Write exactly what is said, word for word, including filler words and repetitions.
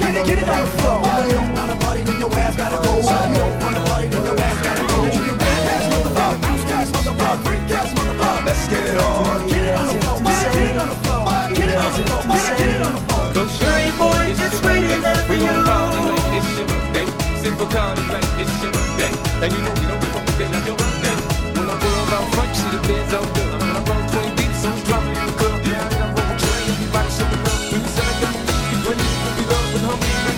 get it, get it on the floor. If you don't wanna party, then your ass gotta go. If you don't wanna party, then your ass gotta go. You can bad ass motherfucker, bounce ass motherfucker, freak ass motherfucker. Let's get it on. Get it on the floor, get it on the floor. Get it on the floor, get it on the floor. Don't worry, boy, just waiting there for you. It's your birthday, simple kind of like it's your birthday. And you know we don't give a fuck, it's your birthday. When I roll out front, you see the Benz on good. When I roll twenty beats, I'm dropping in the club. Yeah, I roll train, everybody show me love. When you sell it, when you be loved with homie.